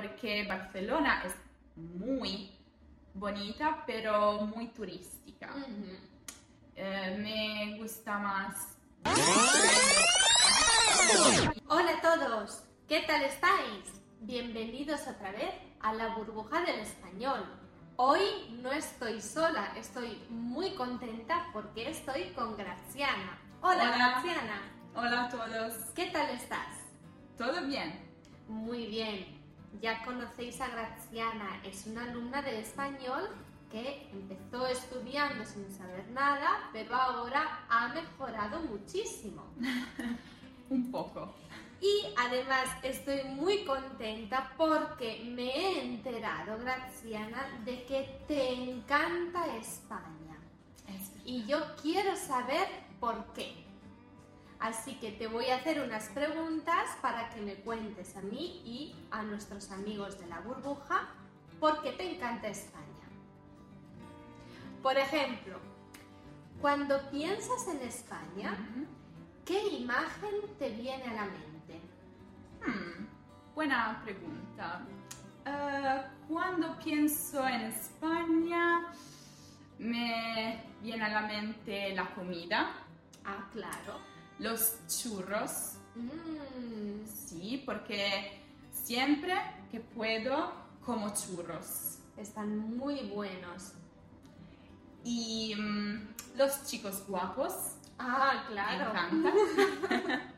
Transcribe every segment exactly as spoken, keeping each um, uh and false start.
porque Barcelona es muy bonita, pero muy turística. Ujú. Eh, me gusta más. Hola a todos, ¿qué tal estáis? Bienvenidos otra vez a la burbuja del español. Hoy no estoy sola, estoy muy contenta porque estoy con Graziana. Hola, Hola. Graziana, Hola a todos. ¿qué tal estás? ¿Todo bien? Muy bien, ya conocéis a Graziana, es una alumna de español que empezó estudiando sin saber nada, pero ahora ha mejorado muchísimo. Un poco. Y además estoy muy contenta porque me he enterado, Graziana, de que te encanta España. Es- Y yo quiero saber por qué. Así que te voy a hacer unas preguntas para que me cuentes a mí y a nuestros amigos de la burbuja por qué te encanta España. Por ejemplo, cuando piensas en España, Ujú. ¿qué imagen te viene a la mente? Hmm, buena pregunta. Eh, cuando pienso en España, me viene a la mente la comida, Ah, claro. los churros, Mm, sí, porque siempre que puedo como churros. están muy buenos. Y mm, los chicos guapos, Ah, me claro. encanta.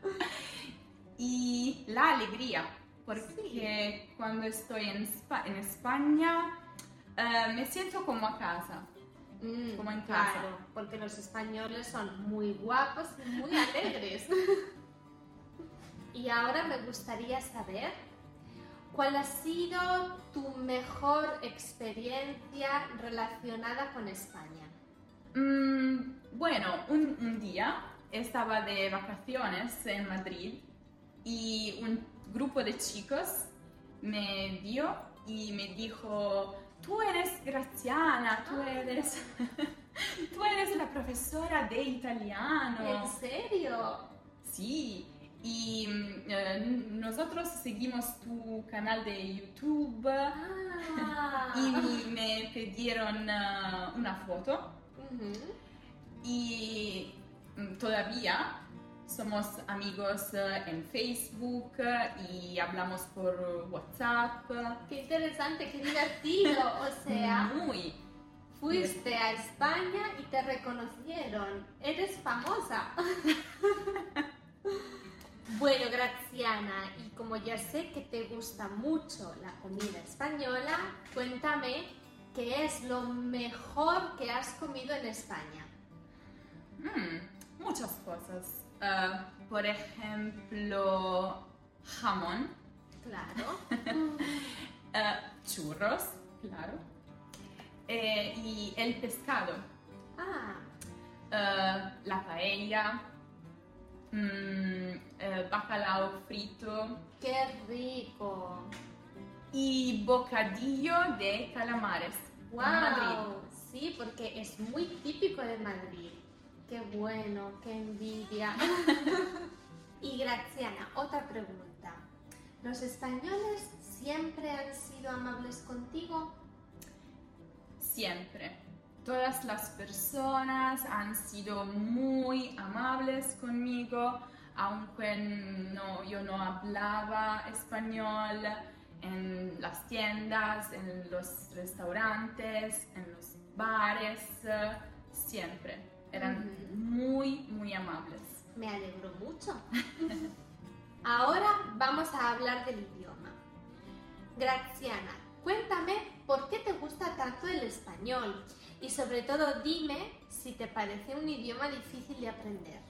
Y la alegría, porque cuando estoy en, Espa- en España eh, me siento como a casa. Mm, Como en casa. claro, porque los españoles son muy guapos y muy alegres. Y ahora me gustaría saber cuál ha sido tu mejor experiencia relacionada con España. Mm, bueno, un, un día estaba de vacaciones en Madrid y un grupo de chicos me vio y me dijo, tú eres Graziana, tú eres, tú eres la profesora de italiano. ¿En serio? Sí, y mm, eh, nosotros seguimos tu canal de YouTube Ah. y me pidieron eh, una foto. Ujú. Y mm, todavía somos amigos eh, en Facebook eh, y hablamos por WhatsApp. Qué interesante, qué divertido. O sea, Muy. fuiste a España y te reconocieron. Eres famosa. Bueno, Graziana, y como ya sé que te gusta mucho la comida española, cuéntame qué es lo mejor que has comido en España. Mm, muchas cosas. Eh, por ejemplo, jamón, Claro. eh, churros, claro, eh, y el pescado, Ah, eh, la paella, mm, eh, bacalao frito. qué rico. Y bocadillo de calamares. en Madrid. Wow, sí, porque es muy típico de Madrid. Qué bueno, qué envidia. Y Graziana, otra pregunta. ¿Los españoles siempre han sido amables contigo? Siempre. Todas las personas han sido muy amables conmigo, aunque no, yo no hablaba español, en las tiendas, en los restaurantes, en los bares, eh, siempre. Eran Ujú. muy, muy amables. Me alegro mucho. Ahora vamos a hablar del idioma. Graziana, cuéntame por qué te gusta tanto el español y sobre todo dime si te parece un idioma difícil de aprender.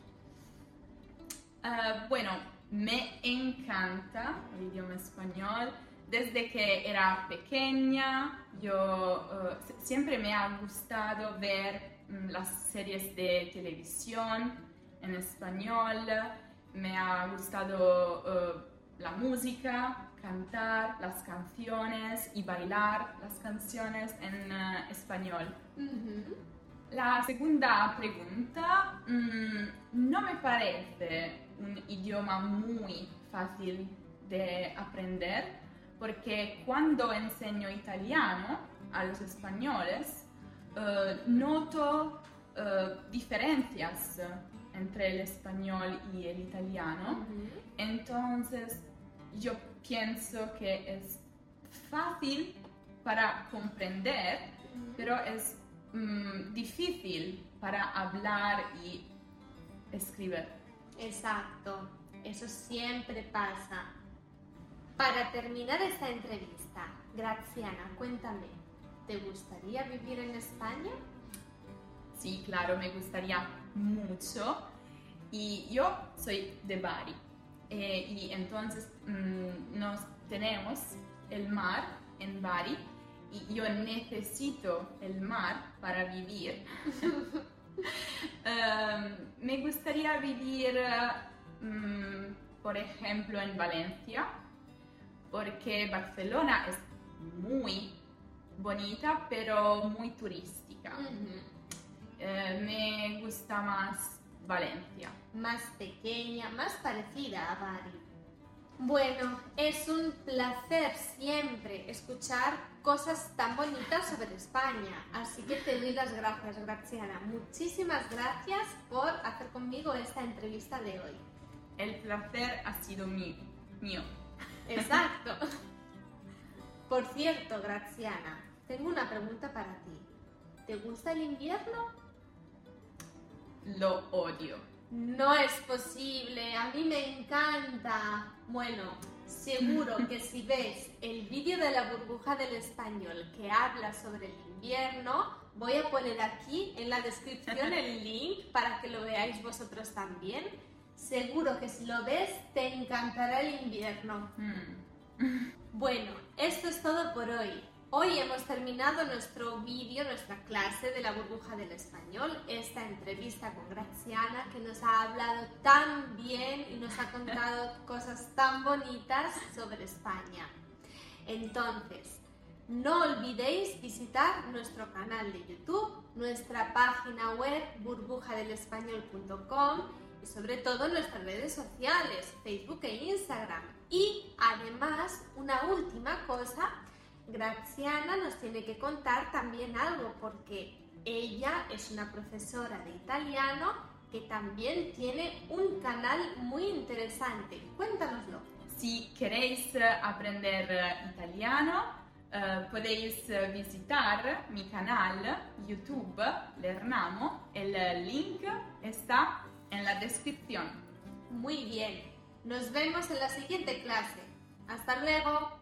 Uh, bueno, me encanta el idioma español. Desde que era pequeña, yo uh, se- siempre me ha gustado ver mm, las series de televisión en español. Me ha gustado uh, la música, cantar las canciones y bailar las canciones en uh, español. Ujú. La segunda pregunta, mm, no me parece un idioma muy fácil de aprender porque cuando enseño italiano a los españoles, uh, noto uh, diferencias entre el español y el italiano. Uh-huh. Entonces, yo pienso que es fácil para comprender, uh-huh. pero es um, difícil para hablar y escribir. Exacto, eso siempre pasa. Para terminar esta entrevista, Graziana, cuéntame, ¿te gustaría vivir en España? Sí, claro, me gustaría mucho. Y yo soy de Bari. Eh, y entonces mmm, nos tenemos el mar en Bari y yo necesito el mar para vivir. um, me gustaría vivir, um, por ejemplo, en Valencia, porque Barcelona es muy bonita, pero muy turística. Uh-huh. Uh, me gusta más Valencia. Más pequeña, más parecida a Bari. Bueno, es un placer siempre escuchar cosas tan bonitas sobre España, así que te doy las gracias, Graziana. Muchísimas gracias por hacer conmigo esta entrevista de hoy. El placer ha sido mío. mío. Exacto. Por cierto, Graziana, tengo una pregunta para ti. ¿Te gusta el invierno? Lo odio. No es posible, a mí me encanta. Bueno, seguro que si ves el vídeo de la burbuja del español que habla sobre el invierno, voy a poner aquí en la descripción el link para que lo veáis vosotros también. Seguro que si lo ves te encantará el invierno. Mm. Bueno, esto es todo por hoy. Hoy hemos terminado nuestro vídeo, nuestra clase de la burbuja del español, esta entrevista con Graziana que nos ha hablado tan bien y nos ha contado cosas tan bonitas sobre España. Entonces, no olvidéis visitar nuestro canal de YouTube, nuestra página web burbuja del español punto com y sobre todo nuestras redes sociales, Facebook e Instagram. Y además, una última cosa, Graziana nos tiene que contar también algo porque ella es una profesora de italiano que también tiene un canal muy interesante. Cuéntanoslo. Si queréis aprender italiano, uh, podéis visitar mi canal YouTube Lernamo. El link está en la descripción. Muy bien. Nos vemos en la siguiente clase. Hasta luego.